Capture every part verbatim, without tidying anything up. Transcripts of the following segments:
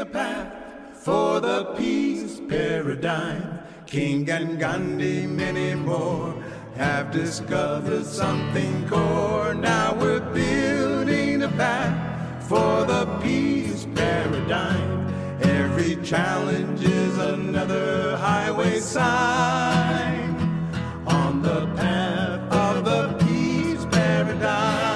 a path for the peace paradigm. King and Gandhi, many more, have discovered something core. Now we're building a path for the peace paradigm. Every challenge is another highway sign on the path of the peace paradigm.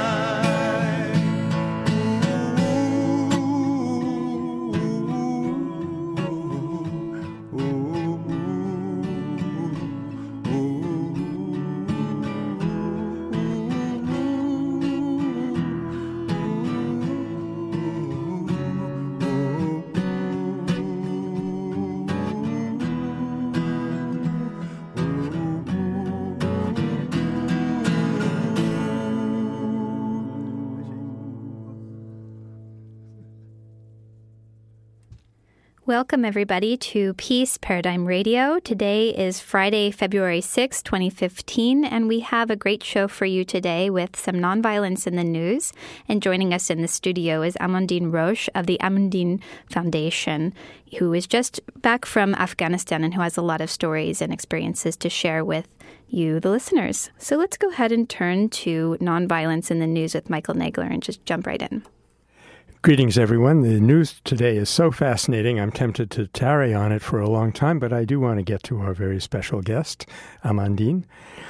Welcome, everybody, to Peace Paradigm Radio. Today is Friday, February sixth, twenty fifteen, and we have a great show for you today with some nonviolence in the news. And joining us in the studio is Amandine Roche of the Amandine Foundation, who is just back from Afghanistan and who has a lot of stories and experiences to share with you, the listeners. So let's go ahead and turn to nonviolence in the news with Michael Nagler and just jump right in. Greetings, everyone. The news today is so fascinating, I'm tempted to tarry on it for a long time, but I do want to get to our very special guest, Amandine.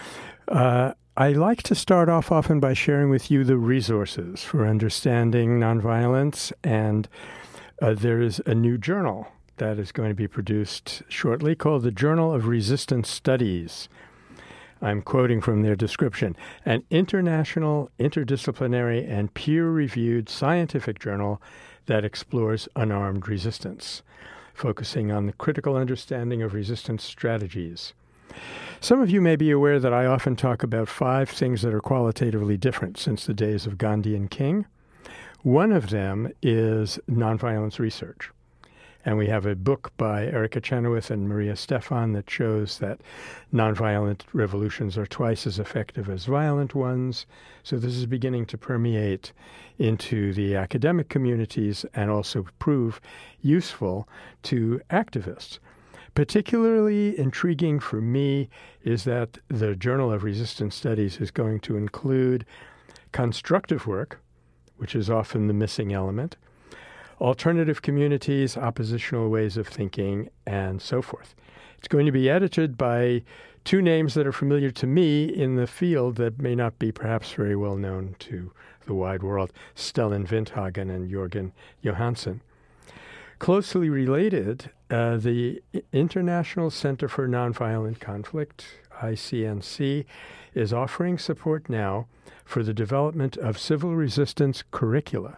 Uh, I like to start off often by sharing with you the resources for understanding nonviolence, and uh, there is a new journal that is going to be produced shortly called the Journal of Resistance Studies. I'm quoting from their description, an international, interdisciplinary, and peer-reviewed scientific journal that explores unarmed resistance, focusing on the critical understanding of resistance strategies. Some of you may be aware that I often talk about five things that are qualitatively different since the days of Gandhi and King. One of them is nonviolence research. And we have a book by Erica Chenoweth and Maria Stephan that shows that nonviolent revolutions are twice as effective as violent ones. So this is beginning to permeate into the academic communities and also prove useful to activists. Particularly intriguing for me is that the Journal of Resistance Studies is going to include constructive work, which is often the missing element, alternative communities, oppositional ways of thinking, and so forth. It's going to be edited by two names that are familiar to me in the field that may not be perhaps very well known to the wide world, Stellan Windhagen and Jörgen Johansson. Closely related, uh, the International Center for Nonviolent Conflict, I C N C, is offering support now for the development of civil resistance curricula.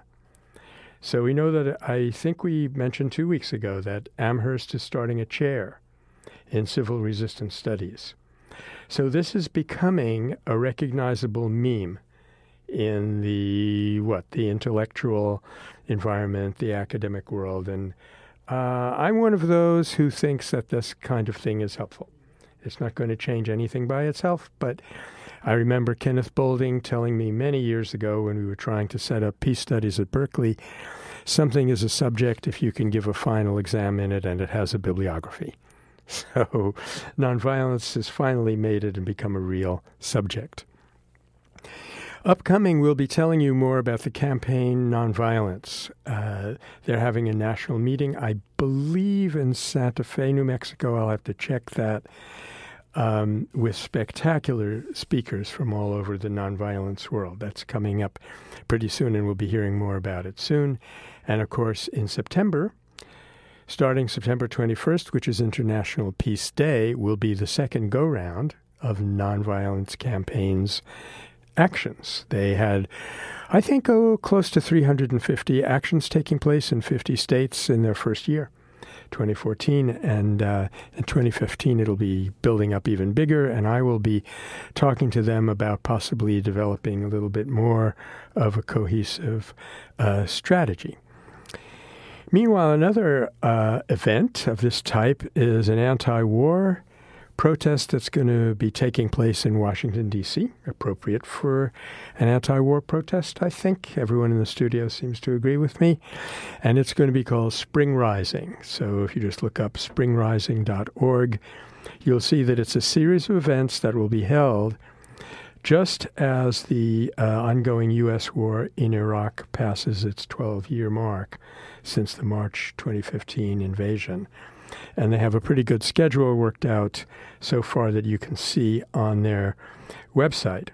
So we know that I think we mentioned two weeks ago that Amherst is starting a chair in civil resistance studies. So this is becoming a recognizable meme in the, what, the intellectual environment, the academic world. And uh, I'm one of those who thinks that this kind of thing is helpful. It's not going to change anything by itself, but I remember Kenneth Boulding telling me many years ago when we were trying to set up peace studies at Berkeley, something is a subject if you can give a final exam in it and it has a bibliography. So nonviolence has finally made it and become a real subject. Upcoming, we'll be telling you more about the campaign Nonviolence. Uh, they're having a national meeting, I believe, in Santa Fe, New Mexico. I'll have to check that. Um, with spectacular speakers from all over the nonviolence world. That's coming up pretty soon, and we'll be hearing more about it soon. And, of course, in September, starting September twenty-first, which is International Peace Day, will be the second go-round of Nonviolence Campaign's actions. They had, I think, oh, close to three hundred fifty actions taking place in fifty states in their first year. twenty fourteen, and uh, in twenty fifteen it'll be building up even bigger, and I will be talking to them about possibly developing a little bit more of a cohesive uh, strategy. Meanwhile, another uh, event of this type is an anti-war protest that's going to be taking place in Washington, D C, appropriate for an anti-war protest, I think. Everyone in the studio seems to agree with me. And it's going to be called Spring Rising. So if you just look up spring rising dot org, you'll see that it's a series of events that will be held just as the uh, ongoing U S war in Iraq passes its twelve-year mark since the March twenty fifteen invasion. And they have a pretty good schedule worked out so far that you can see on their website.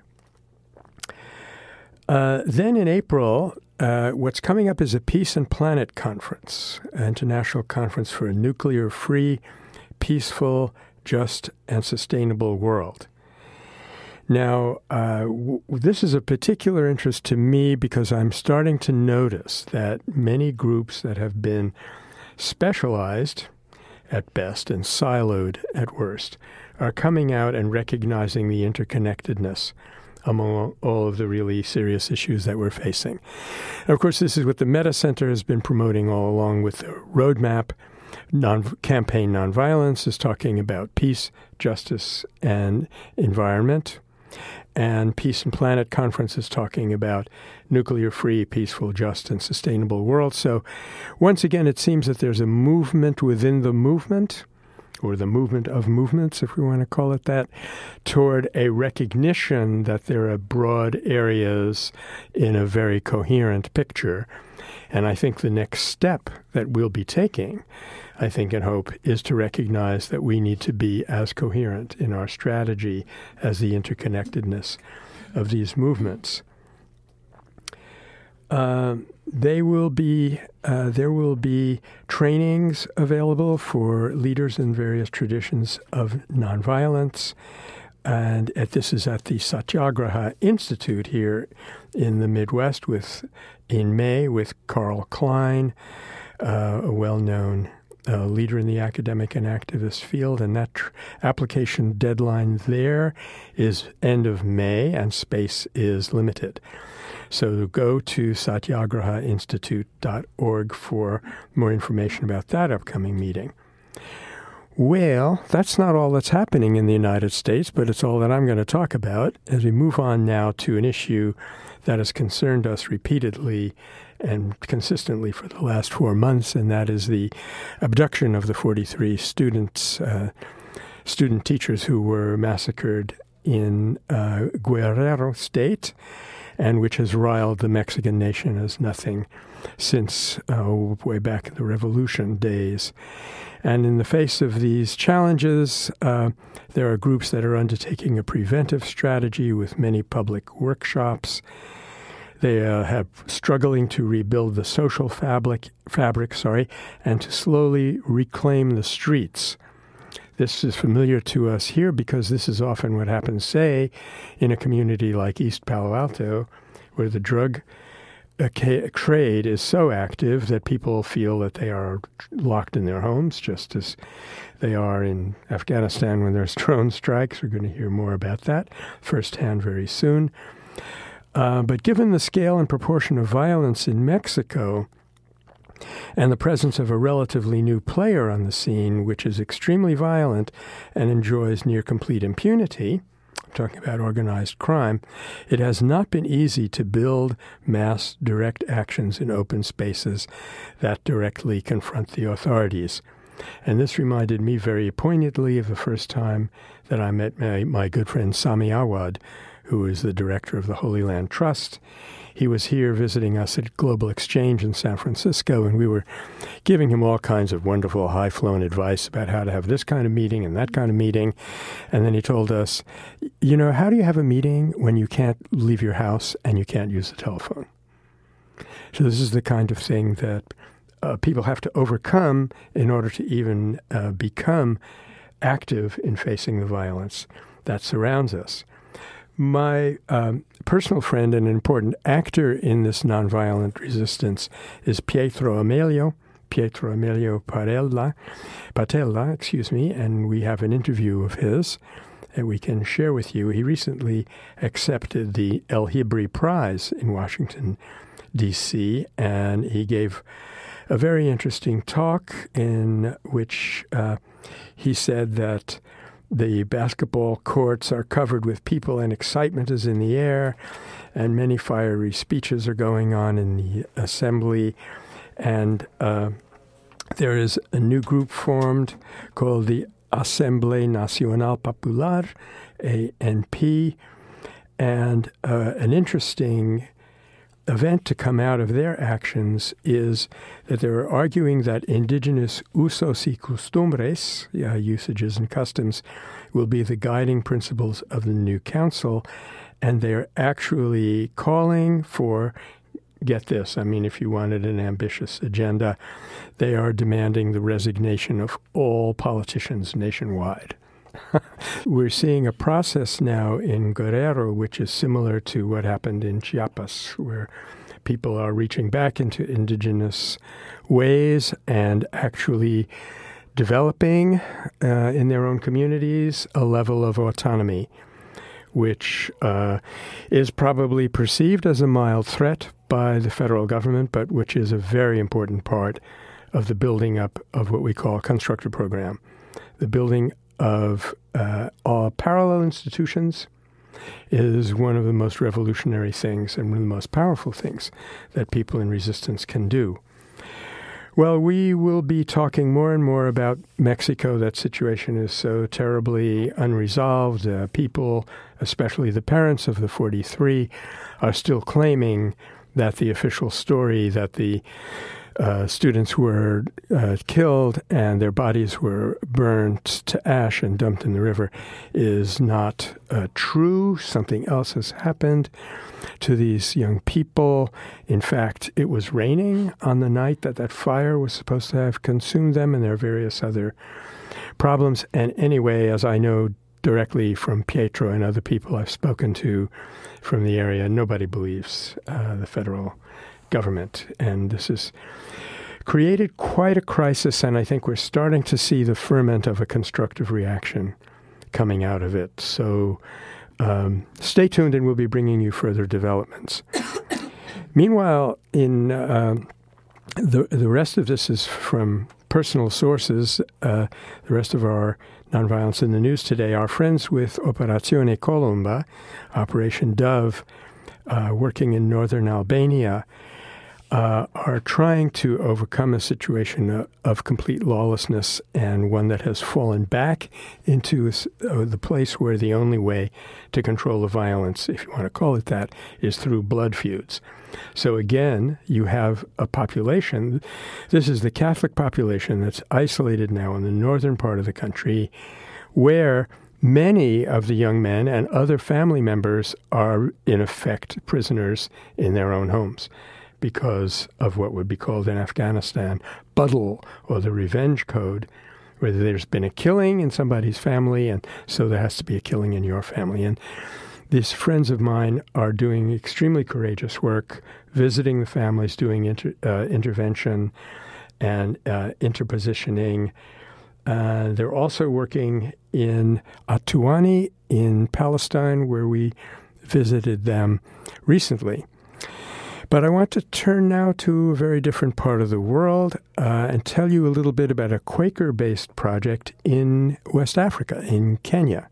Uh, then in April, uh, what's coming up is a Peace and Planet Conference, an international conference for a nuclear-free, peaceful, just, and sustainable world. Now, uh, w- this is a particular interest to me because I'm starting to notice that many groups that have been specialized at best and siloed at worst are coming out and recognizing the interconnectedness among all of the really serious issues that we're facing. And of course, this is what the Metta Center has been promoting all along with the roadmap. Non- Campaign Nonviolence is talking about peace, justice, and environment. And Peace and Planet Conference is talking about nuclear-free, peaceful, just, and sustainable world. So once again, it seems that there's a movement within the movement, or the movement of movements, if we want to call it that, toward a recognition that there are broad areas in a very coherent picture. And I think the next step that we'll be taking, I think and hope, is to recognize that we need to be as coherent in our strategy as the interconnectedness of these movements. Uh, they will be uh, there will be trainings available for leaders in various traditions of nonviolence, and at, this is at the Satyagraha Institute here in the Midwest with in May with Carl Klein, uh, a well-known uh, leader in the academic and activist field, and that tr- application deadline there is end of May, and space is limited. So go to satyagraha institute dot org for more information about that upcoming meeting. Well, that's not all that's happening in the United States, but it's all that I'm going to talk about as we move on now to an issue that has concerned us repeatedly and consistently for the last four months, and that is the abduction of the forty-three students, uh, student teachers who were massacred in uh, Guerrero State, and which has riled the Mexican nation as nothing since uh, way back in the Revolution days. And in the face of these challenges, uh, there are groups that are undertaking a preventive strategy with many public workshops. They uh, have struggling to rebuild the social fabric, fabric, sorry, and to slowly reclaim the streets. This is familiar to us here because this is often what happens, say, in a community like East Palo Alto, where the drug trade is so active that people feel that they are locked in their homes, just as they are in Afghanistan when there's drone strikes. We're going to hear more about that firsthand very soon. Uh, but given the scale and proportion of violence in Mexico, and the presence of a relatively new player on the scene, which is extremely violent and enjoys near complete impunity, I'm talking about organized crime, it has not been easy to build mass direct actions in open spaces that directly confront the authorities. And this reminded me very poignantly of the first time that I met my, my good friend Sami Awad, who is the director of the Holy Land Trust. He was here visiting us at Global Exchange in San Francisco, and we were giving him all kinds of wonderful, high-flown advice about how to have this kind of meeting and that kind of meeting. And then he told us, you know, how do you have a meeting when you can't leave your house and you can't use the telephone? So this is the kind of thing that uh, people have to overcome in order to even uh, become active in facing the violence that surrounds us. My um, personal friend and important actor in this nonviolent resistance is Pietro Amelio, Pietro Amelio Patella, Patella, excuse me, and we have an interview of his that we can share with you. He recently accepted the El Hibri Prize in Washington, D C, and he gave a very interesting talk in which uh, he said that the basketball courts are covered with people and excitement is in the air, and many fiery speeches are going on in the assembly. And uh, there is a new group formed called the Assemblée Nationale Populaire, A N P, and uh, an interesting event to come out of their actions is that they're arguing that indigenous usos y costumbres, uh, usages and customs, will be the guiding principles of the new council, and they're actually calling for, get this, I mean, if you wanted an ambitious agenda, they are demanding the resignation of all politicians nationwide. We're seeing a process now in Guerrero, which is similar to what happened in Chiapas, where people are reaching back into indigenous ways and actually developing uh, in their own communities a level of autonomy, which uh, is probably perceived as a mild threat by the federal government, but which is a very important part of the building up of what we call a constructive program, the building of uh, all parallel institutions is one of the most revolutionary things and one of the most powerful things that people in resistance can do. Well, we will be talking more and more about Mexico. That situation is so terribly unresolved. Uh, people, especially the parents of the forty-three, are still claiming that the official story that the Uh, students were uh, killed and their bodies were burned to ash and dumped in the river is not uh, true. Something else has happened to these young people. In fact, it was raining on the night that that fire was supposed to have consumed them, and there are various other problems. And anyway, as I know directly from Pietro and other people I've spoken to from the area, nobody believes uh, the federal government. And this has created quite a crisis, and I think we're starting to see the ferment of a constructive reaction coming out of it. So um, stay tuned, and we'll be bringing you further developments. Meanwhile, in uh, the the rest of this is from personal sources. Uh, the rest of our Nonviolence in the News today, our friends with Operazione Colomba, Operation Dove, uh, working in northern Albania, Uh, are trying to overcome a situation of, of complete lawlessness, and one that has fallen back into uh, the place where the only way to control the violence, if you want to call it that, is through blood feuds. So again, you have a population. This is the Catholic population that's isolated now in the northern part of the country, where many of the young men and other family members are, in effect, prisoners in their own homes, because of what would be called in Afghanistan Budl, or the revenge code, where there's been a killing in somebody's family, and so there has to be a killing in your family. And these friends of mine are doing extremely courageous work, visiting the families, doing inter, uh, intervention and uh, interpositioning. Uh, they're also working in Atuani in Palestine, where we visited them recently. But I want to turn now to a very different part of the world uh, and tell you a little bit about a Quaker-based project in West Africa, in Kenya.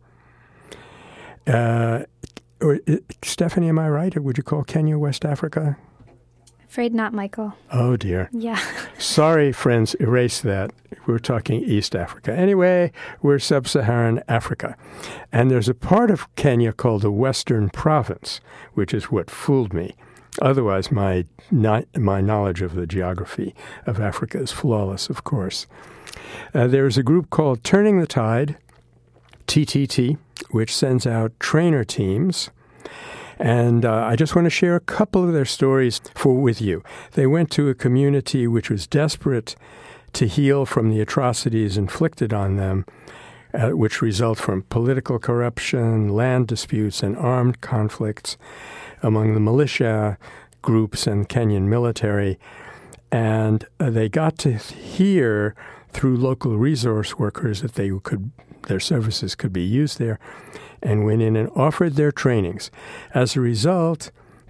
Uh, or, uh, Stephanie, am I right? Or would you call Kenya West Africa? Afraid not, Michael. Oh, dear. Yeah. Sorry, friends, erase that. We're talking East Africa. Anyway, we're sub-Saharan Africa. And there's a part of Kenya called the Western Province, which is what fooled me. Otherwise, my not, my knowledge of the geography of Africa is flawless, of course. Uh, there is a group called Turning the Tide, T T T, which sends out trainer teams. And uh, I just want to share a couple of their stories for with you. They went to a community which was desperate to heal from the atrocities inflicted on them, uh, which result from political corruption, land disputes, and armed conflicts among the militia groups and Kenyan military. And uh, they got to hear through local resource workers that they could, their services could be used there, and went in and offered their trainings. As a result,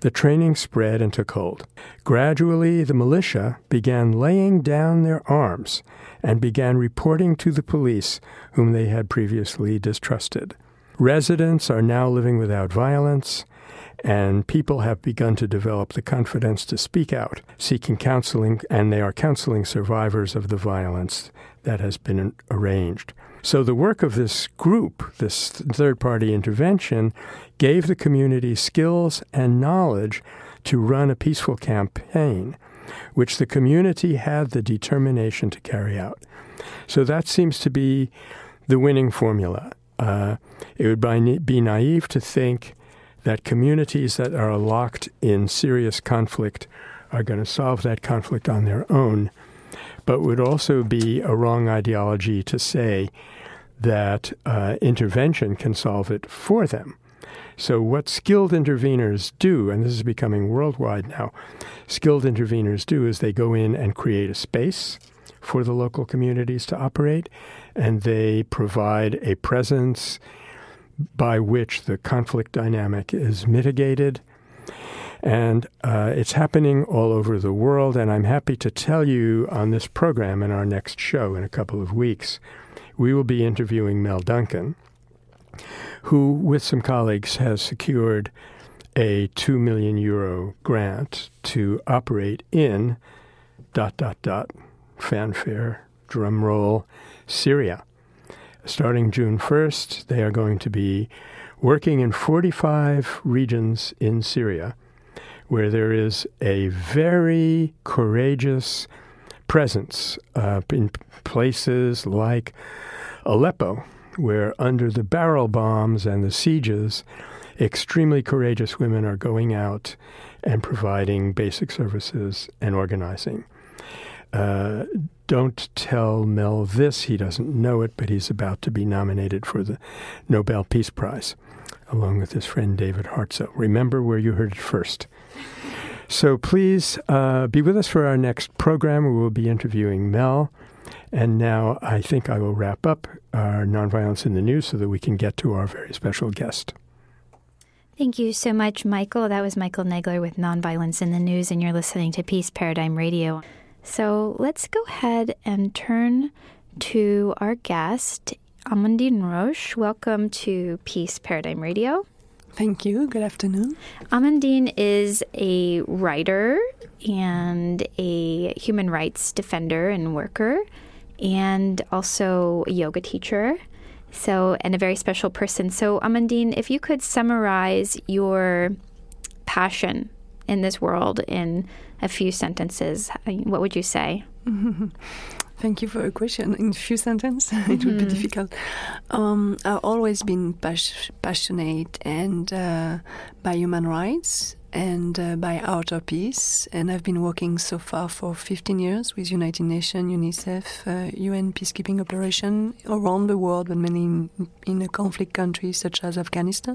the training spread and took hold. Gradually, the militia began laying down their arms and began reporting to the police whom they had previously distrusted. Residents are now living without violence, and people have begun to develop the confidence to speak out, seeking counseling, and they are counseling survivors of the violence that has been arranged. So the work of this group, this third-party intervention, gave the community skills and knowledge to run a peaceful campaign, which the community had the determination to carry out. So that seems to be the winning formula. Uh, it would be naive to think that communities that are locked in serious conflict are going to solve that conflict on their own, but would also be a wrong ideology to say that uh, intervention can solve it for them. So what skilled interveners do, and this is becoming worldwide now, skilled interveners do is they go in and create a space for the local communities to operate, and they provide a presence by which the conflict dynamic is mitigated. And uh, it's happening all over the world, and I'm happy to tell you on this program in our next show in a couple of weeks, we will be interviewing Mel Duncan, who, with some colleagues, has secured a two million euro grant to operate in dot, dot, dot, fanfare, drum roll, Syria. Starting June first, they are going to be working in forty-five regions in Syria where there is a very courageous presence uh, in places like Aleppo, where under the barrel bombs and the sieges, extremely courageous women are going out and providing basic services and organizing. Uh, don't tell Mel this. He doesn't know it, but he's about to be nominated for the Nobel Peace Prize, along with his friend David Hartsough. Remember where you heard it first. So please uh, be with us for our next program. We will be interviewing Mel. And now I think I will wrap up our Nonviolence in the News so that we can get to our very special guest. Thank you so much, Michael. That was Michael Negler with Nonviolence in the News, and you're listening to Peace Paradigm Radio. So let's go ahead and turn to our guest, Amandine Roche. Welcome to Peace Paradigm Radio. Thank you. Good afternoon. Amandine is a writer and a human rights defender and worker, and also a yoga teacher, so and a very special person. So, Amandine, if you could summarize your passion in this world in a few sentences, what would you say? Mm-hmm. Thank you for a question. In a few sentences, mm-hmm. It would be difficult. Um, I've always been pas- passionate and uh, by human rights and uh, by outer peace. And I've been working so far for fifteen years with United Nations, UNICEF, uh, U N peacekeeping operation around the world, but mainly in, in a conflict country such as Afghanistan.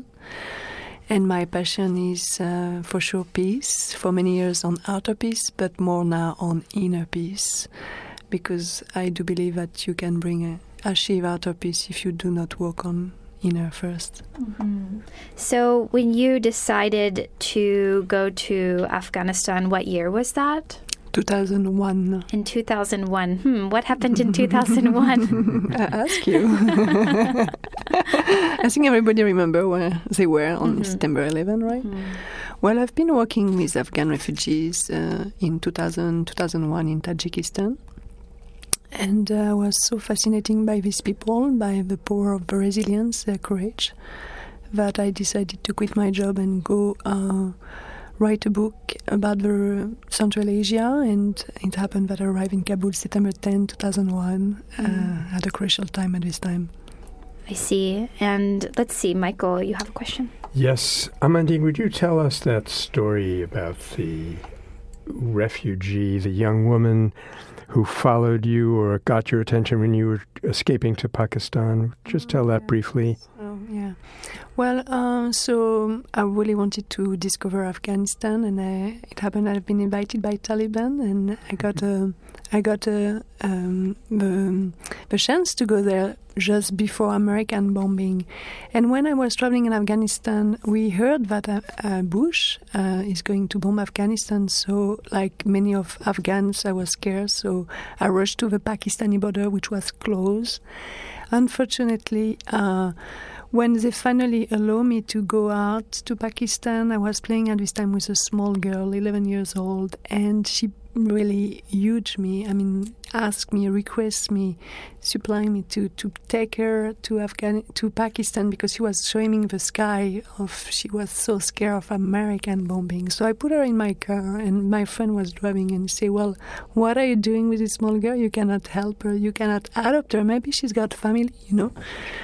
And my passion is uh, for sure peace, for many years on outer peace, but more now on inner peace. Because I do believe that you can bring a, achieve outer peace if you do not work on inner first. Mm-hmm. So when you decided to go to Afghanistan, what year was that? two thousand one. In two thousand one. Hmm, what happened in two thousand one? I ask you. I think everybody remember where they were on mm-hmm. September eleventh, right? Mm. Well, I've been working with Afghan refugees uh, in two thousand, two thousand one in Tajikistan. And I uh, was so fascinated by these people, by the power of the resilience, their courage, that I decided to quit my job and go uh, write a book about the Central Asia. And it happened that I arrived in Kabul September tenth, two thousand one, mm. uh, at a crucial time at this time. I see. And let's see, Michael, you have a question? Yes. Amandine, would you tell us that story about the refugee, the young woman who followed you or got your attention when you were escaping to Pakistan? Just tell that briefly. Oh, yeah. Well, uh, so I really wanted to discover Afghanistan, and I, it happened I've been invited by Taliban, and I got a, I got a, um, the, the chance to go there just before American bombing. And when I was traveling in Afghanistan, we heard that uh, uh, Bush uh, is going to bomb Afghanistan. So, like many of Afghans, I was scared. So I rushed to the Pakistani border, which was closed. Unfortunately, uh, when they finally allowed me to go out to Pakistan, I was playing at this time with a small girl, eleven years old, and she really huge me. I mean, asked me, request me, supplying me to, to take her to Afghan to Pakistan because she was showing me the sky of. She was so scared of American bombing. So I put her in my car, and my friend was driving, and he said, "Well, what are you doing with this small girl? You cannot help her. You cannot adopt her. Maybe she's got family, you know."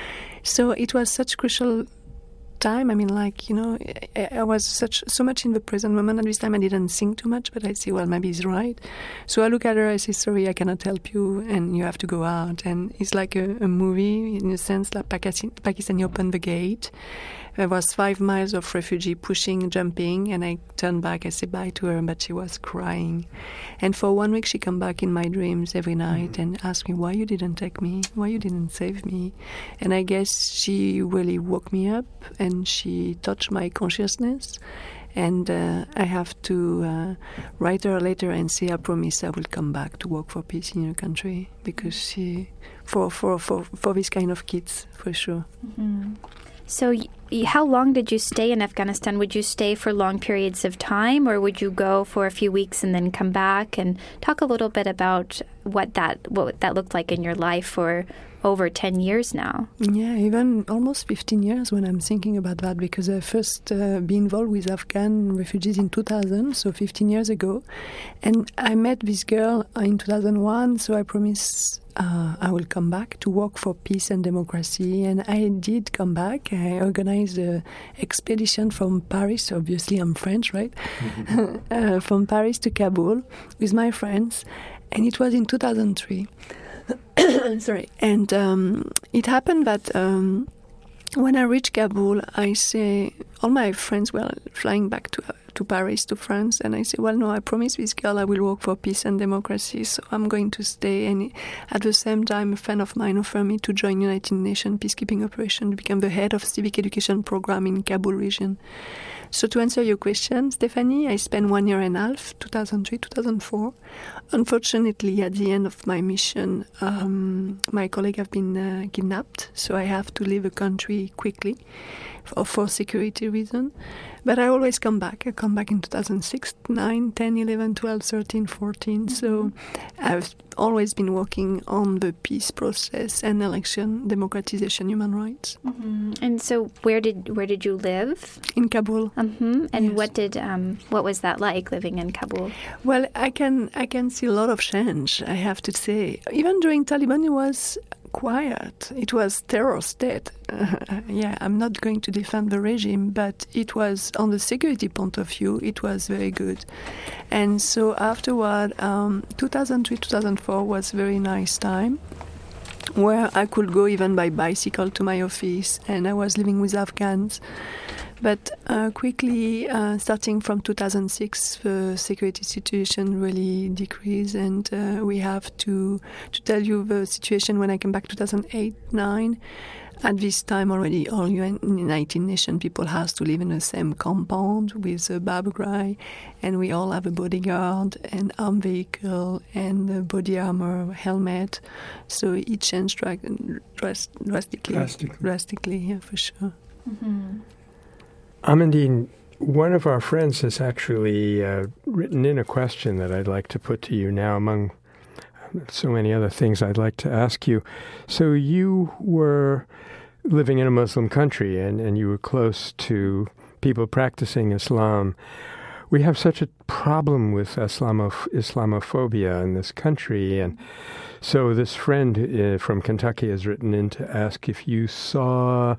So it was such crucial time. I mean, like, you know, I, I was such so much in the present moment. At this time, I didn't think too much, but I say, well, maybe he's right. So I look at her, I say, sorry, I cannot help you, and you have to go out. And it's like a, a movie, in a sense, like Pakistan, Pakistan opened the gate. There was five miles of refugee pushing, jumping, and I turned back. I said bye to her, but she was crying. And for one week, she come back in my dreams every night and asked me, why you didn't take me? Why you didn't save me? And I guess she really woke me up, and she touched my consciousness. And uh, I have to uh, write her a letter and say, I promise I will come back to work for peace in your country, because she, for for for, for this kind of kids, for sure. Mm-hmm. So y- how long did you stay in Afghanistan? Would you stay for long periods of time, or would you go for a few weeks and then come back? And talk a little bit about what that what that looked like in your life for over ten years now. Yeah, even almost fifteen years when I'm thinking about that, because I first uh, been involved with Afghan refugees in two thousand, so fifteen years ago. And I met this girl in two thousand one, so I promised uh, I will come back to work for peace and democracy. And I did come back. I organized an expedition from Paris, obviously I'm French, right? Mm-hmm. uh, from Paris to Kabul with my friends. And it was in two thousand three. Sorry. And um, it happened that um, when I reached Kabul, I say, all my friends were flying back to uh, to Paris, to France, and I say, well, no, I promised this girl I will work for peace and democracy, so I'm going to stay. And at the same time, a friend of mine offered me to join United Nations peacekeeping operation to become the head of civic education program in Kabul region. So to answer your question, Stephanie, I spent one year and a half, two thousand three, two thousand four. Unfortunately, at the end of my mission, um, my colleague have been uh, kidnapped, so I have to leave the country quickly for, for security reasons. But I always come back. I come back in two thousand six, nine, ten, eleven, twelve, thirteen, fourteen. Mm-hmm. So I've always been working on the peace process and election, democratization, human rights. Mm-hmm. And so where did where did you live? In Kabul. Mm-hmm. And yes. what did um, what was that like, living in Kabul? Well, I can I can see a lot of change, I have to say. Even during Taliban, it was quiet. It was terror state. Uh, yeah, I'm not going to defend the regime, but it was, on the security point of view, it was very good. And so afterward, um, two thousand three, two thousand four was a very nice time, where I could go even by bicycle to my office, and I was living with Afghans. But uh, quickly, uh, starting from two thousand six, the security situation really decreased, and uh, we have to to tell you the situation when I came back two thousand eight, nine. At this time already, all United Nations people has to live in the same compound with a barbed and we all have a bodyguard and armed vehicle and a body armor, helmet. So it changed dra- dras- drastically, drastically, drastically, yeah, for sure. Mm-hmm. Amandine, one of our friends has actually uh, written in a question that I'd like to put to you now, among so many other things I'd like to ask you. So you were living in a Muslim country, and, and you were close to people practicing Islam. We have such a problem with Islamoph- Islamophobia in this country, and so this friend uh, from Kentucky has written in to ask if you saw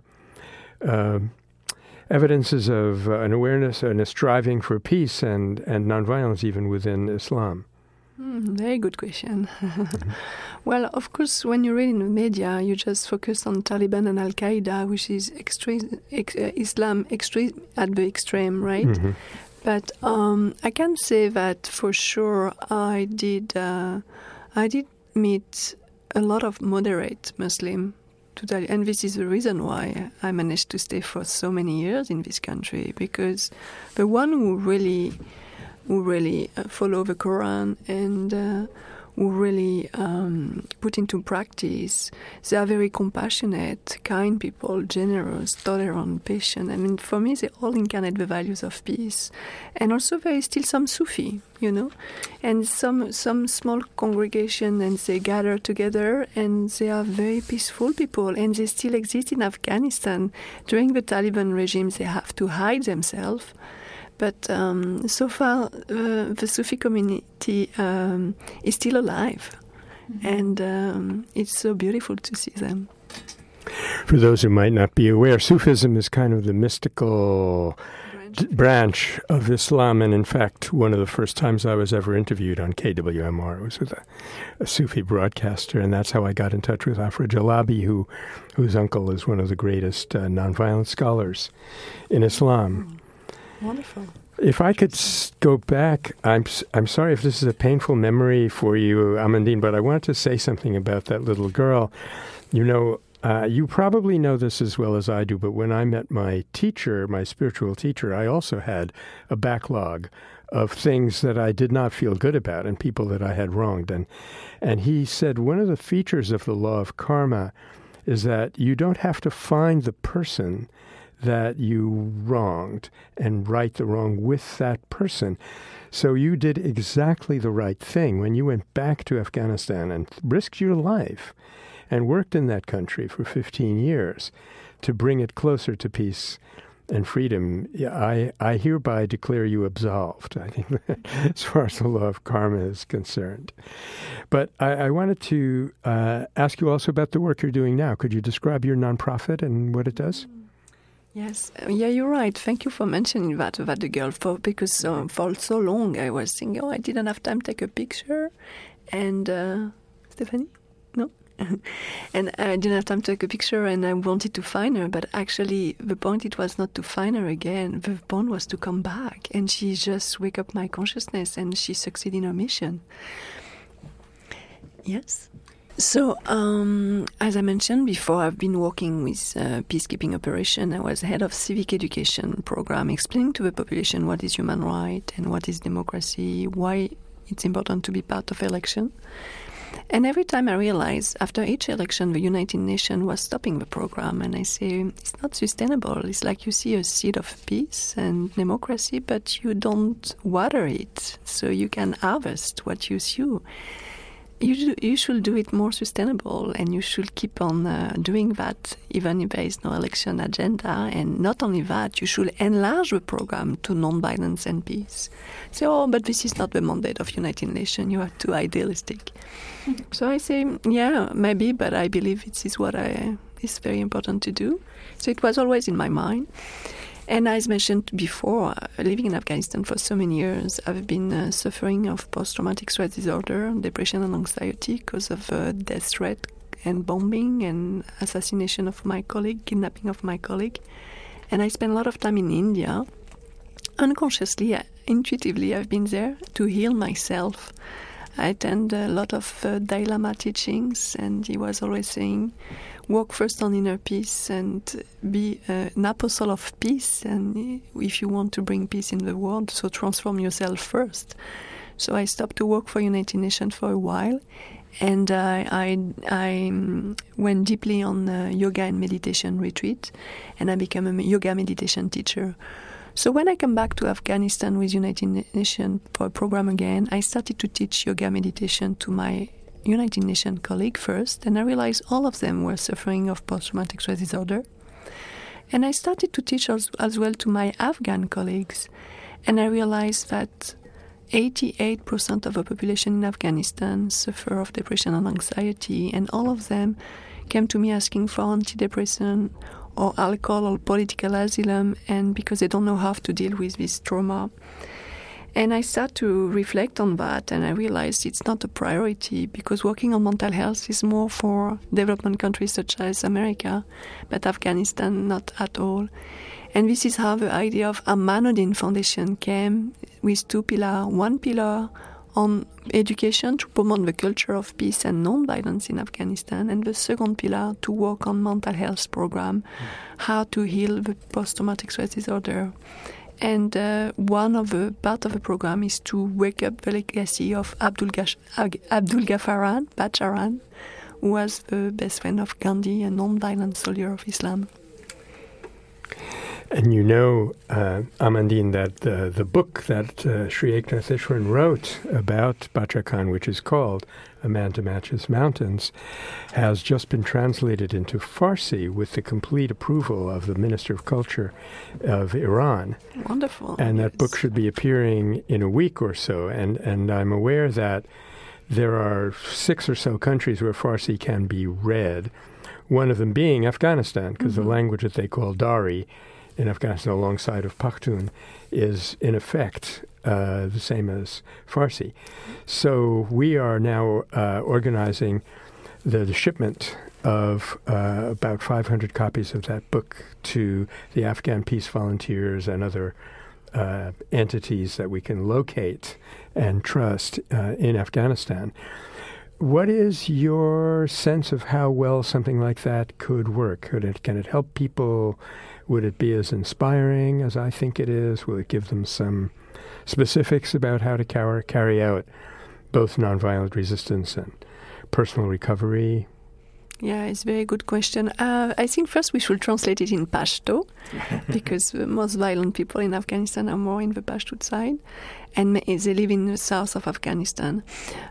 Uh, evidences of uh, an awareness and a striving for peace and, and nonviolence even within Islam. Mm, very good question. Well, of course, when you read in the media, you just focus on Taliban and Al-Qaeda, which is extreme, ex- uh, Islam extreme at the extreme, right? Mm-hmm. But um, I can say that for sure I did, uh, I did meet a lot of moderate Muslim, to and this is the reason why I managed to stay for so many years in this country, because the one who really who really uh, follow the Quran and uh, who really um, put into practice. They are very compassionate, kind people, generous, tolerant, patient. I mean, for me, they all incarnate the values of peace. And also there is still some Sufi, you know, and some some small congregation, and they gather together, and they are very peaceful people, and they still exist in Afghanistan. During the Taliban regime, they have to hide themselves. But um, so far, uh, the Sufi community um, is still alive, mm-hmm. and um, it's so beautiful to see them. For those who might not be aware, Sufism is kind of the mystical branch. D- branch of Islam, and in fact, one of the first times I was ever interviewed on K W M R was with a, a Sufi broadcaster, and that's how I got in touch with Afra Jalabi, who, whose uncle is one of the greatest uh, nonviolent scholars in Islam. Mm. Wonderful. If I could go back, I'm I'm sorry if this is a painful memory for you, Amandine, but I wanted to say something about that little girl. You know, uh, you probably know this as well as I do, but when I met my teacher, my spiritual teacher, I also had a backlog of things that I did not feel good about and people that I had wronged. And, and he said one of the features of the law of karma is that you don't have to find the person that you wronged and right the wrong with that person. So you did exactly the right thing when you went back to Afghanistan and risked your life and worked in that country for fifteen years to bring it closer to peace and freedom. I, I hereby declare you absolved, I think, as far as the law of karma is concerned. But I, I wanted to uh, ask you also about the work you're doing now. Could you describe your nonprofit and what it does? Yes, uh, yeah, you're right. Thank you for mentioning that about the girl, for because uh, for so long I was thinking, oh, I didn't have time to take a picture, and uh, Stephanie, no, and I didn't have time to take a picture, and I wanted to find her, but actually the point it was not to find her again. The point was to come back, and she just wake up my consciousness, and she succeeded in her mission. Yes. So, um, as I mentioned before, I've been working with uh, peacekeeping operation. I was head of civic education program, explaining to the population what is human right and what is democracy, why it's important to be part of election. And every time I realized, after each election, the United Nations was stopping the program, and I say, it's not sustainable. It's like you see a seed of peace and democracy, but you don't water it, so you can harvest what you sow. You, do, you should do it more sustainable, and you should keep on uh, doing that even if there is no election agenda. And not only that, you should enlarge the program to non-violence and peace. So, oh, but this is not the mandate of United Nations. You are too idealistic. Mm-hmm. So I say, yeah, maybe, but I believe it is what I is very important to do. So it was always in my mind. And as mentioned before, uh, living in Afghanistan for so many years, I've been uh, suffering of post-traumatic stress disorder, depression and anxiety because of uh, death threat and bombing and assassination of my colleague, kidnapping of my colleague. And I spent a lot of time in India. Unconsciously, uh, intuitively, I've been there to heal myself. I attend a lot of uh, Dalai Lama teachings, and he was always saying, work first on inner peace and be uh, an apostle of peace. And if you want to bring peace in the world, so transform yourself first. So I stopped to work for United Nations for a while, and uh, I, I went deeply on uh, yoga and meditation retreat, and I became a yoga meditation teacher. So when I come back to Afghanistan with United Nations for a program again, I started to teach yoga meditation to my United Nations colleague first, and I realized all of them were suffering of post-traumatic stress disorder. And I started to teach as, as well to my Afghan colleagues, and I realized that eighty-eight percent of the population in Afghanistan suffer of depression and anxiety, and all of them came to me asking for antidepressant or alcohol or political asylum, and because they don't know how to deal with this trauma. And I started to reflect on that, and I realized it's not a priority because working on mental health is more for development countries such as America, but Afghanistan not at all. And this is how the idea of Ahmadinejad Foundation came with two pillars. One pillar on education to promote the culture of peace and non-violence in Afghanistan, and the second pillar to work on mental health program, mm. how to heal the post-traumatic stress disorder. And uh, one of the part of the program is to wake up the legacy of Abdul, Gash- Abdul Ghaffar Bacharan, who was the best friend of Gandhi and non-violent soldier of Islam. And you know, uh, Amandine, that uh, the book that uh, Sri Eknath Easwaran wrote about Bacha Khan, which is called A Man to Match His Mountains, has just been translated into Farsi with the complete approval of the Minister of Culture of Iran. Wonderful. And yes. that book should be appearing in a week or so. And, and I'm aware that there are six or so countries where Farsi can be read, one of them being Afghanistan, because mm-hmm. the language that they call Dari in Afghanistan alongside of Pakhtun is in effect uh, the same as Farsi. So we are now uh, organizing the, the shipment of uh, about five hundred copies of that book to the Afghan Peace Volunteers and other uh, entities that we can locate and trust uh, in Afghanistan. What is your sense of how well something like that could work? Could it, can it help people? Would it be as inspiring as I think it is? Will it give them some specifics about how to car- carry out both nonviolent resistance and personal recovery? Yeah, it's a very good question. Uh, I think first we should translate it in Pashto, because the most violent people in Afghanistan are more in the Pashtun side, and they live in the south of Afghanistan.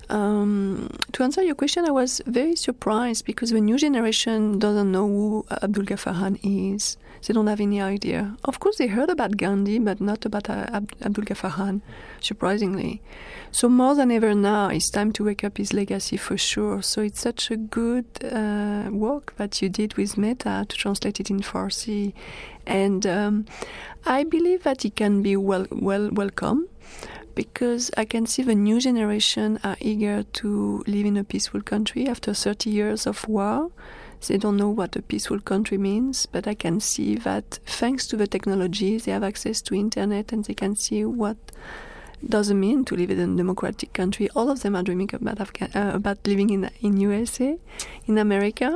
Um, to answer your question, I was very surprised because the new generation doesn't know who Abdul Ghaffar Khan is. They don't have any idea. Of course, they heard about Gandhi, but not about uh, Ab- Abdul Ghaffar Khan, surprisingly. So more than ever now, it's time to wake up his legacy for sure. So it's such a good uh, work that you did with Meta to translate it in Farsi. And um, I believe that it can be well, well welcome, because I can see the new generation are eager to live in a peaceful country after thirty years of war. They don't know what a peaceful country means, but I can see that thanks to the technology, they have access to internet and they can see what does it mean to live in a democratic country. All of them are dreaming about Afga- uh, about living in in U S A, in America,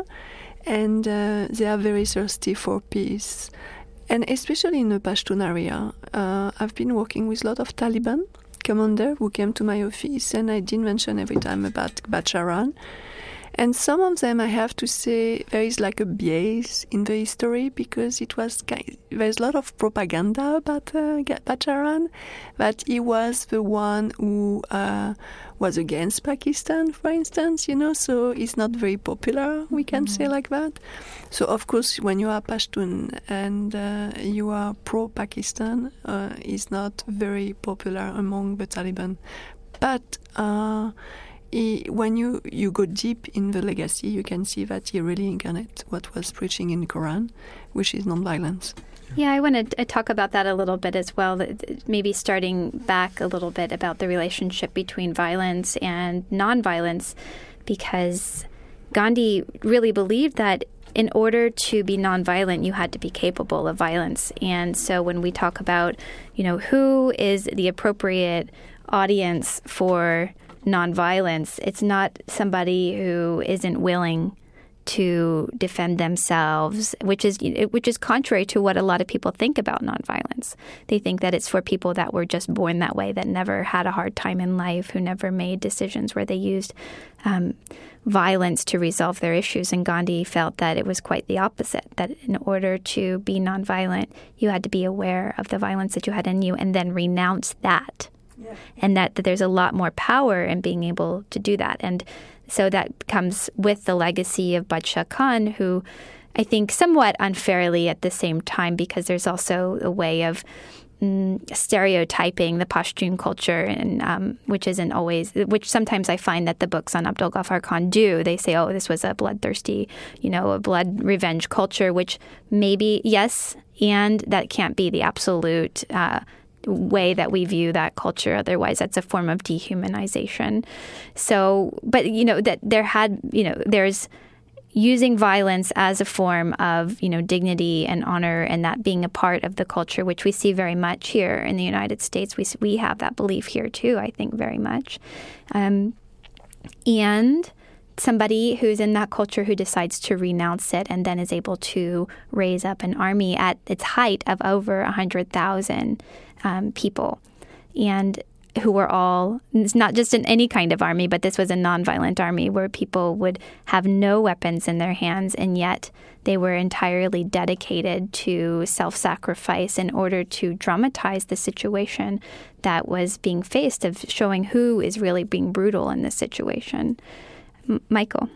and uh, they are very thirsty for peace. And especially in the Pashtun area, uh, I've been working with a lot of Taliban commander who came to my office, and I did mention every time about Bacharan. And some of them, I have to say, there is like a bias in the history because it was there's a lot of propaganda about uh, Bacharan, that he was the one who uh, was against Pakistan, for instance, you know, so he's not very popular, we can mm-hmm. say like that. So, of course, when you are Pashtun and uh, you are pro-Pakistan, uh, he's not very popular among the Taliban. But uh, He, when you, you go deep in the legacy, you can see that he really incarnates what was preaching in the Quran, which is nonviolence. Yeah, I want to talk about that a little bit as well, maybe starting back a little bit about the relationship between violence and nonviolence, because Gandhi really believed that in order to be nonviolent, you had to be capable of violence. And so when we talk about, you know, who is the appropriate audience for nonviolence, it's not somebody who isn't willing to defend themselves, which is which is contrary to what a lot of people think about nonviolence. They think that it's for people that were just born that way, that never had a hard time in life, who never made decisions where they used um, violence to resolve their issues. And Gandhi felt that it was quite the opposite, that in order to be nonviolent, you had to be aware of the violence that you had in you and then renounce that. Yeah. And that, that there's a lot more power in being able to do that. And so that comes with the legacy of Bacha Khan, who I think somewhat unfairly at the same time, because there's also a way of mm, stereotyping the Pashtun culture, and um, which isn't always, which sometimes I find that the books on Abdul Ghaffar Khan do. They say, oh, this was a bloodthirsty, you know, a blood revenge culture, which maybe, yes, and that can't be the absolute uh way that we view that culture. Otherwise, that's a form of dehumanization. So, but, you know, that there had, you know, there's using violence as a form of, you know, dignity and honor, and that being a part of the culture, which we see very much here in the United States. We we have that belief here too, I think, very much. Um, and somebody who's in that culture who decides to renounce it and then is able to raise up an army at its height of over one hundred thousand um, people, and who were all, it's not just in any kind of army, but this was a nonviolent army where people would have no weapons in their hands, and yet they were entirely dedicated to self-sacrifice in order to dramatize the situation that was being faced, of showing who is really being brutal in this situation. M- Michael.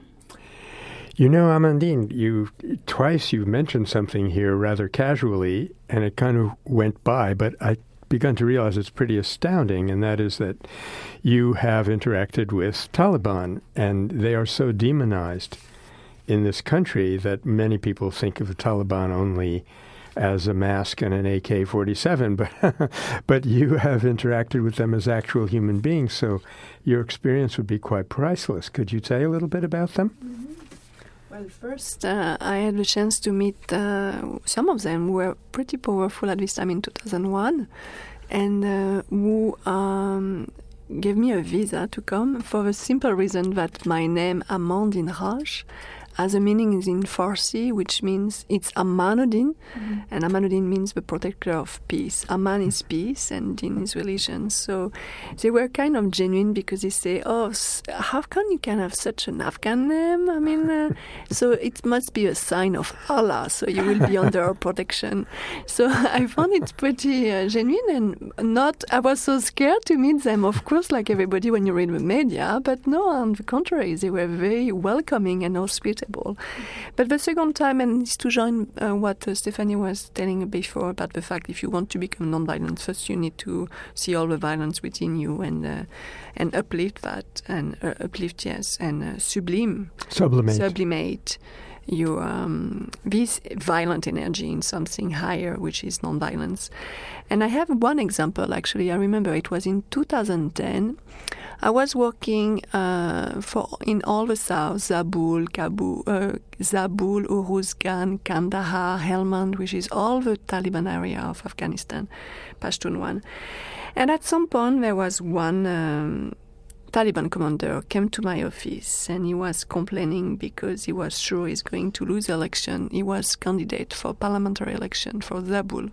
You know, Amandine, you twice you mentioned something here rather casually, and it kind of went by, but I begun to realize it's pretty astounding, and that is that you have interacted with Taliban, and they are so demonized in this country that many people think of the Taliban only as a mask and an A K forty-seven, but but you have interacted with them as actual human beings, so your experience would be quite priceless. Could you say a little bit about them? Mm-hmm. Well, first, uh, I had the chance to meet uh, some of them who were pretty powerful at this time in two thousand one, and uh, who um, gave me a visa to come for the simple reason that my name, Amandine Raj, has a meaning in Farsi, which means it's Amanuddin, mm-hmm. and Amanuddin means the protector of peace. Aman is peace, and Din is religion. So they were kind of genuine, because they say, oh, how come you can have such an Afghan name? I mean, uh, so it must be a sign of Allah, so you will be under our protection. So I found it pretty uh, genuine, and not, I was so scared to meet them, of course, like everybody when you read the media, but no, on the contrary, they were very welcoming and hospitable. But the second time, and is to join uh, what uh, Stephanie was telling before about the fact, if you want to become non-violent, first you need to see all the violence within you and uh, and uplift that, and uh, uplift, yes, and uh, sublime, sublimate, sublimate your um, this violent energy in something higher, which is non-violence. And I have one example, actually. I remember it was in two thousand ten. I was working uh, for in all the south, Zabul, Kabul, uh, Zabul, Uruzgan, Kandahar, Helmand, which is all the Taliban area of Afghanistan, Pashtunwan. And at some point, there was one um, Taliban commander came to my office, and he was complaining because he was sure he's going to lose the election. He was candidate for parliamentary election for Zabul.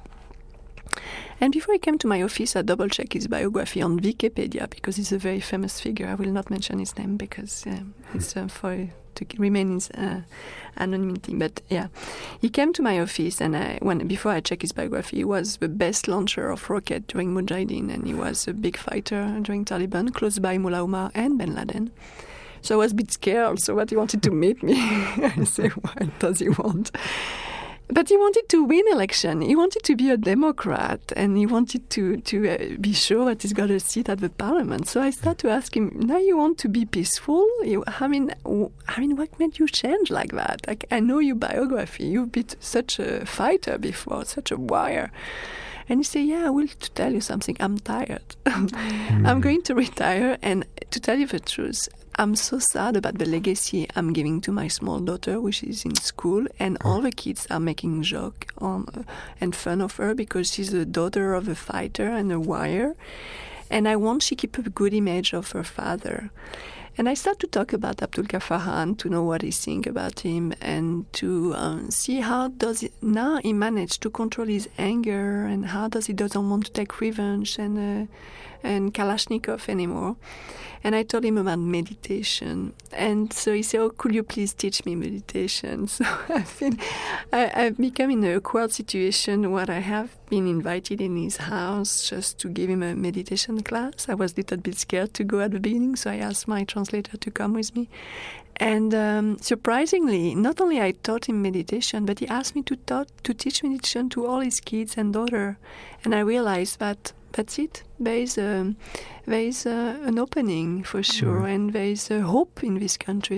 And before he came to my office, I double-checked his biography on Wikipedia, because he's a very famous figure. I will not mention his name because uh, it's uh, for to remain in uh, anonymity. But yeah, he came to my office, and I, when before I checked his biography, he was the best launcher of rocket during Mujahideen, and he was a big fighter during Taliban, close by Mullah Omar and Bin Laden. So I was a bit scared. So what, he wanted to meet me? I said, what does he want? But he wanted to win election. He wanted to be a Democrat, and he wanted to to uh, be sure that he's got a seat at the parliament. So I started to ask him, now you want to be peaceful? You, I mean, w- I mean, what made you change like that? Like, I know your biography. You've been such a fighter before, such a warrior. And he said, yeah, I will to tell you something. I'm tired. mm. I'm going to retire. And to tell you the truth, I'm so sad about the legacy I'm giving to my small daughter, which is in school. And all the kids are making joke on, uh, and fun of her because she's the daughter of a fighter and a warrior. And I want she keep a good image of her father. And I start to talk about Abdul Ghaffar Khan, to know what he think about him, and to um, see how does it, now he managed to control his anger, and how does he doesn't want to take revenge and uh, and Kalashnikov anymore. And I told him about meditation, and so he said, "Oh, could you please teach me meditation?" So I feel I, I've become in a awkward situation where I have been invited in his house just to give him a meditation class. I was a little bit scared to go at the beginning, so I asked my translator to come with me. And um, surprisingly, not only I taught him meditation, but he asked me to taught, to teach meditation to all his kids and daughter. And I realized that that's it. There is a, there is a, an opening for sure, mm. and there is a hope in this country.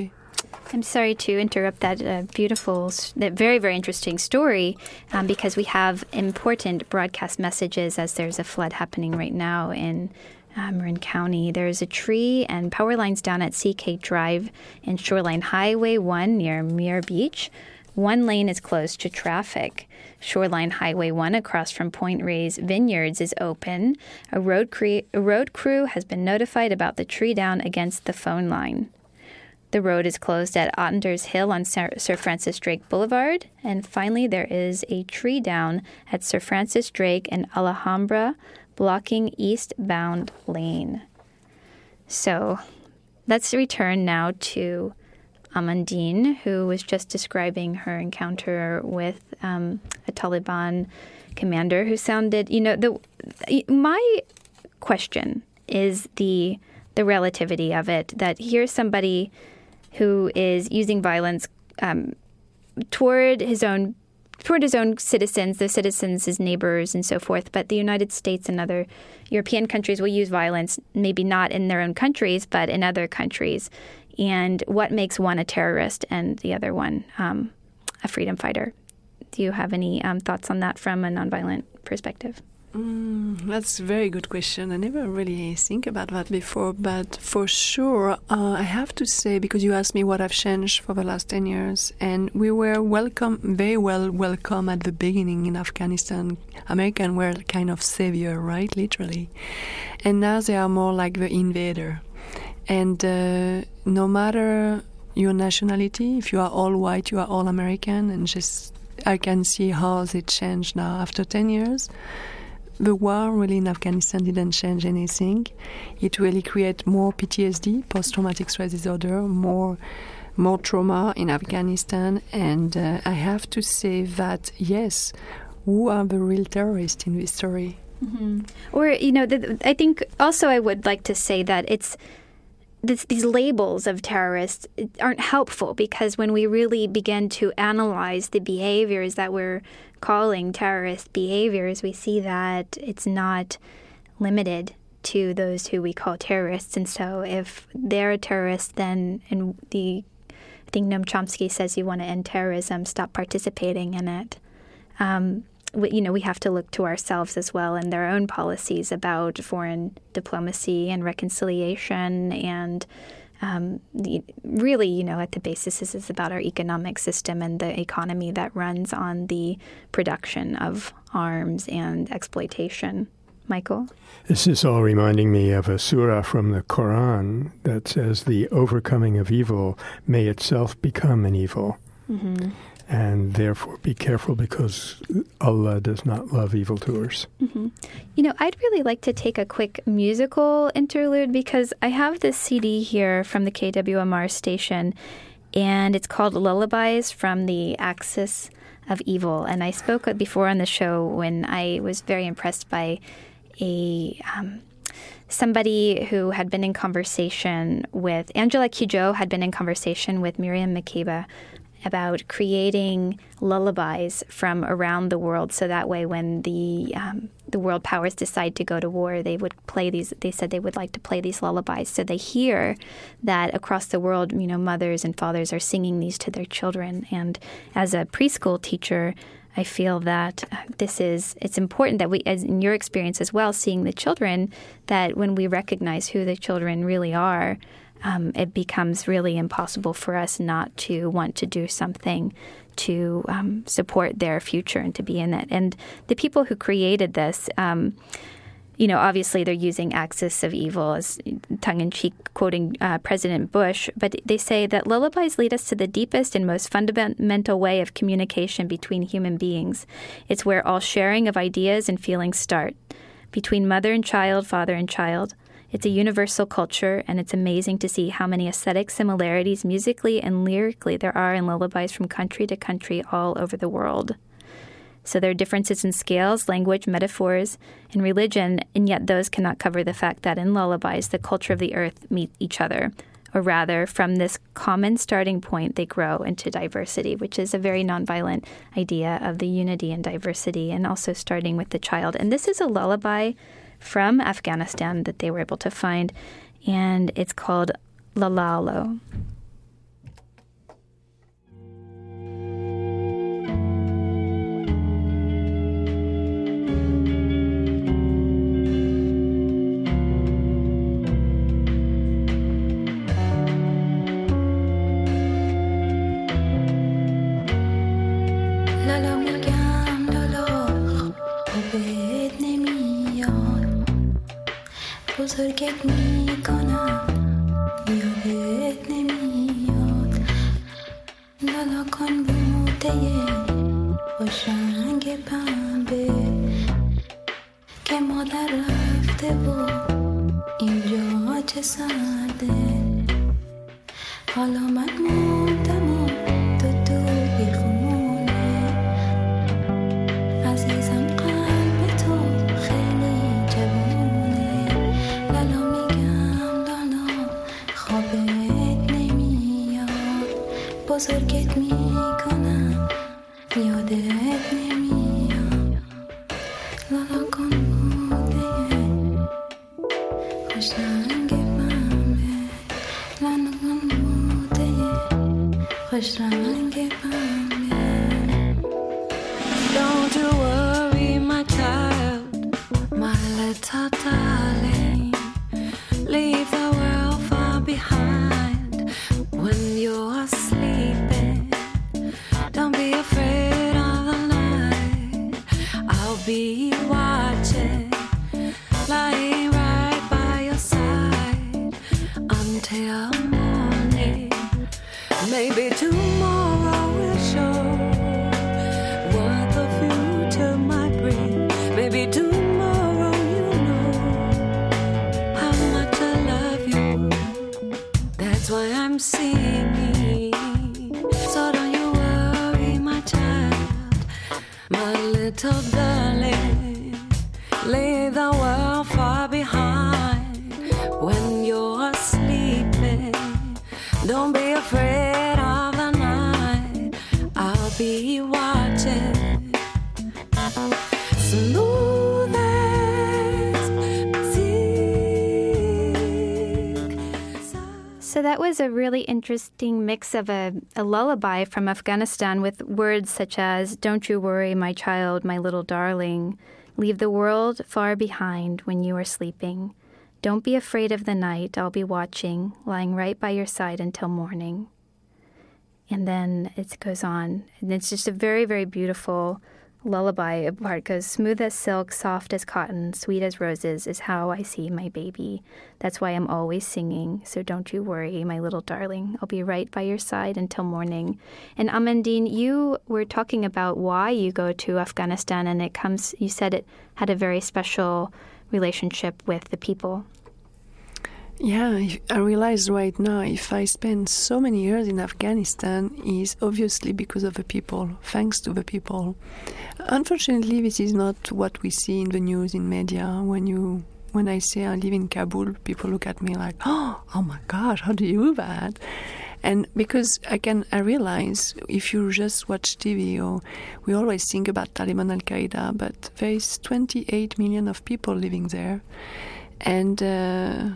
I'm sorry to interrupt that uh, beautiful, that very, very interesting story um, because we have important broadcast messages as there's a flood happening right now in uh, Marin County. There's a tree and power lines down at C K Drive and Shoreline Highway one near Muir Beach. One lane is closed to traffic. Shoreline Highway one across from Point Reyes Vineyards is open. A road, cre- a road crew has been notified about the tree down against the phone line. The road is closed at Ottender's Hill on Sir Francis Drake Boulevard. And finally, there is a tree down at Sir Francis Drake and Alhambra, blocking eastbound lane. So let's return now to Amandine, who was just describing her encounter with um, a Taliban commander who sounded, you know, the my question is the the relativity of it, that here's somebody who is using violence um, toward his own toward his own citizens, the citizens, his neighbors, and so forth. But the United States and other European countries will use violence, maybe not in their own countries, but in other countries. And what makes one a terrorist and the other one um, a freedom fighter? Do you have any um, thoughts on that from a nonviolent perspective? Mm, that's a very good question. I never really think about that before, but for sure, uh, I have to say, because you asked me what I've changed for the last ten years, and we were welcome, very well welcome at the beginning in Afghanistan. Americans were kind of savior, right, literally. And now they are more like the invader. And uh, no matter your nationality, if you are all white, you are all American, and just I can see how they changed now after ten years. The war really in Afghanistan didn't change anything. It really created more P T S D, post-traumatic stress disorder, more more trauma in Afghanistan. And uh, I have to say that, yes, who are the real terrorists in this story? Mm-hmm. Or, you know, the, I think also I would like to say that it's This, these labels of terrorists aren't helpful, because when we really begin to analyze the behaviors that we're calling terrorist behaviors, we see that it's not limited to those who we call terrorists. And so if they're a terrorist, then and the I think Noam Chomsky says you want to end terrorism, stop participating in it. Um, we, you know, we have to look to ourselves as well and their own policies about foreign diplomacy and reconciliation. And um, the, really, you know, at the basis, this is about our economic system and the economy that runs on the production of arms and exploitation. Michael? This is all reminding me of a surah from the Quran that says the overcoming of evil may itself become an evil. Mm-hmm. And therefore be careful, because Allah does not love evildoers. Mm-hmm. You know, I'd really like to take a quick musical interlude, because I have this C D here from the K W M R station, and it's called Lullabies from the Axis of Evil. And I spoke before on the show when I was very impressed by a um, somebody who had been in conversation with, Angela Kidjo had been in conversation with Miriam Makeba about creating lullabies from around the world, so that way when the um, the world powers decide to go to war, they would play these. They said they would like to play these lullabies, so they hear that across the world, you know, mothers and fathers are singing these to their children. And as a preschool teacher, I feel that this is, it's important that we, as in your experience as well, seeing the children, that when we recognize who the children really are, Um, it becomes really impossible for us not to want to do something to um, support their future and to be in it. And the people who created this, um, you know, obviously they're using Axis of Evil as tongue-in-cheek, quoting uh, President Bush, but they say that lullabies lead us to the deepest and most fundamental way of communication between human beings. It's where all sharing of ideas and feelings start, between mother and child, father and child. It's a universal culture, and it's amazing to see how many aesthetic similarities musically and lyrically there are in lullabies from country to country all over the world. So there are differences in scales, language, metaphors, and religion, and yet those cannot cover the fact that in lullabies, the culture of the earth meet each other. Or rather, from this common starting point, they grow into diversity, which is a very nonviolent idea of the unity and diversity, and also starting with the child. And this is a lullaby from Afghanistan that they were able to find, and it's called Lalalo. بزرگت میکنم یادت نمیاد لالا کن بوده خوش رنگ پنبه که مادر رفته و اینجا چه سرده حالا من موندم و تو تو بیخونه عزیزم قلب تو خیلی جوونه لالا میگم لالا خوابت نمیاد بزرگت میکنم یادت نمیاد لالا کن بوده خوش رنگ پنبه لالا کن بوده خوش رنگ پنبه Don't you worry, my child, my little darling. Leave the world far behind when you're sleeping. Don't be afraid of the night. I'll be watching, lying right by your side until morning. Maybe tomorrow will show what the future might bring. Maybe tomorrow you know how much I love you. That's why I'm singing. So don't you worry, my child, my little darling. Leave the world far behind when you're sleeping. Don't be afraid of the night. I'll be watching. Smooth as silk. So that was a really interesting mix of a, a lullaby from Afghanistan with words such as, "Don't you worry, my child, my little darling. Leave the world far behind when you are sleeping. Don't be afraid of the night. I'll be watching, lying right by your side until morning." And then it goes on. And it's just a very, very beautiful lullaby. Part goes, "Smooth as silk, soft as cotton, sweet as roses is how I see my baby. That's why I'm always singing. So don't you worry, my little darling. I'll be right by your side until morning." And Amandine, you were talking about why you go to Afghanistan, and it comes, you said it had a very special relationship with the people. Yeah, I realize right now if I spend so many years in Afghanistan is obviously because of the people, thanks to the people. Unfortunately, this is not what we see in the news, in media. When you, when I say I live in Kabul, people look at me like, oh, oh my gosh, how do you do that? And because I can, I realize if you just watch T V, or we always think about Taliban, Al-Qaeda, but there is twenty-eight million of people living there, and uh,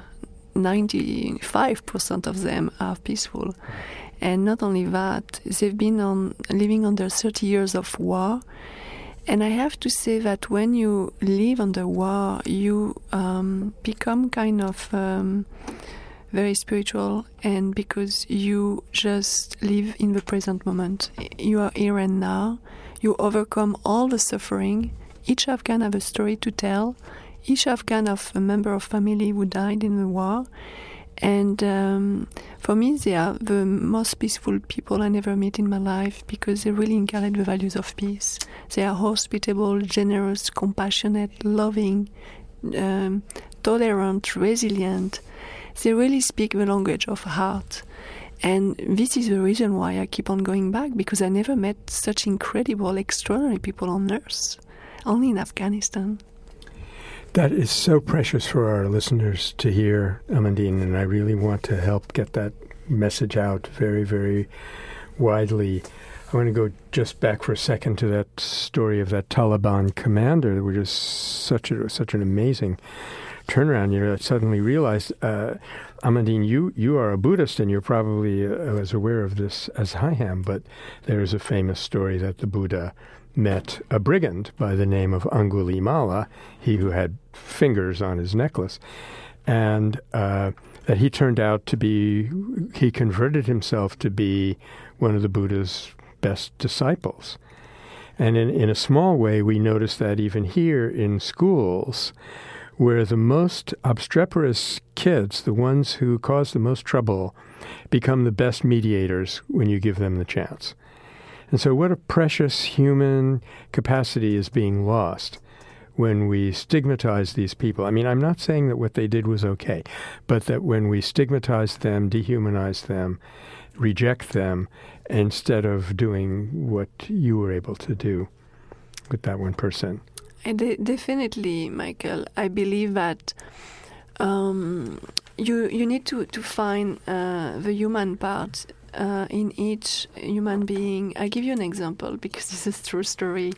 ninety-five percent of them are peaceful. And not only that, they've been on living under thirty years of war. And I have to say that when you live under war, you um, become kind of um, very spiritual, and because you just live in the present moment. You are here and now. You overcome all the suffering. Each Afghan have a story to tell. Each Afghan of a member of family who died in the war. And um, for me, they are the most peaceful people I never met in my life, because they really incarnate the values of peace. They are hospitable, generous, compassionate, loving, um, tolerant, resilient. They really speak the language of heart. And this is the reason why I keep on going back, because I never met such incredible, extraordinary people on earth, only in Afghanistan. That is so precious for our listeners to hear, Amandine, and I really want to help get that message out very, very widely. I want to go just back for a second to that story of that Taliban commander, which is such a such an amazing turnaround. You know, I suddenly realized, uh, Amandine, you, you are a Buddhist, and you're probably uh, as aware of this as I am, but there's a famous story that the Buddha met a brigand by the name of Angulimala, he who had fingers on his necklace, and uh, that he turned out to be, he converted himself to be one of the Buddha's best disciples. And in, in a small way, we notice that even here in schools, where the most obstreperous kids, the ones who cause the most trouble, become the best mediators when you give them the chance. And so what a precious human capacity is being lost when we stigmatize these people. I mean, I'm not saying that what they did was okay, but that when we stigmatize them, dehumanize them, reject them, instead of doing what you were able to do with that one person. And de- definitely, Michael, I believe that um, you you need to, to find uh, the human part uh, in each human being. I'll give you an example because this is a true story.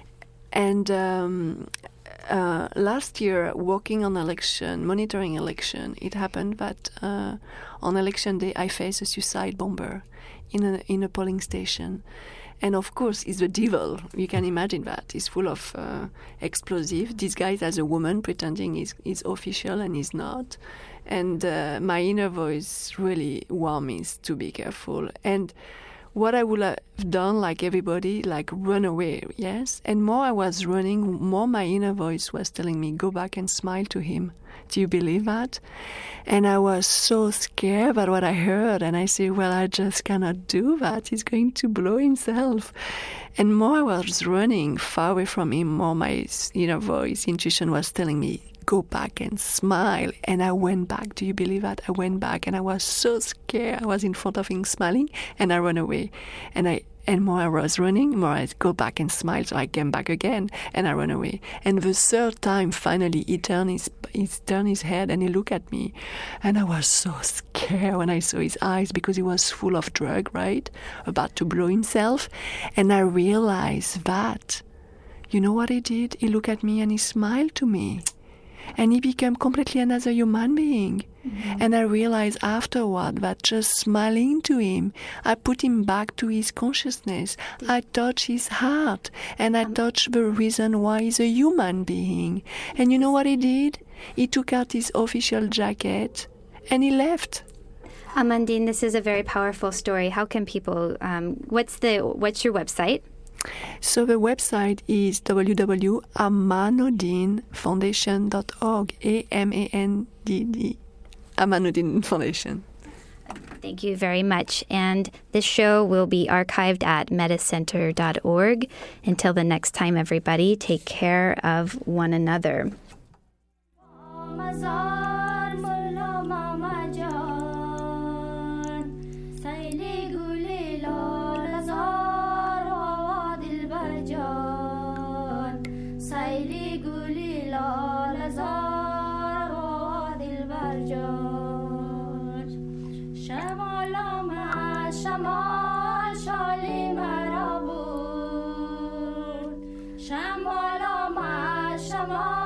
And um, uh, last year, working on election, monitoring election, it happened that uh, on election day, I faced a suicide bomber in a in a polling station. And of course, it's the devil. You can imagine that. He's full of uh, explosive. Disguised as a woman, pretending he's, he's official and he's not. And uh, my inner voice really warned me to be careful. And what I would have done, like everybody, like run away, yes? And more I was running, more my inner voice was telling me, go back and smile to him. Do you believe that? And I was so scared about what I heard. And I said, well, I just cannot do that. He's going to blow himself. And more I was running far away from him, more my inner voice, intuition was telling me, go back and smile. And I went back. Do you believe that? I went back and I was so scared. I was in front of him smiling and I ran away. And I And more I was running, more I go back and smile. So I came back again and I ran away. And the third time, finally, he turned his, he turned his head and he looked at me. And I was so scared when I saw his eyes because he was full of drug, right? About to blow himself. And I realized that, you know what he did? He looked at me and he smiled to me. And he became completely another human being. Mm-hmm. And I realized afterward that just smiling to him, I put him back to his consciousness. I touched his heart. And I touched the reason why he's a human being. And you know what he did? He took out his official jacket and he left. Amandine, this is a very powerful story. How can people, um, what's the, what's your website? So the website is w w w dot amanodine foundation dot org, A M A N D D, Amanodine Foundation. Thank you very much. And this show will be archived at medicenter dot org. Until the next time, everybody, take care of one another. شمال شالی مرا بود شمال آمد شمال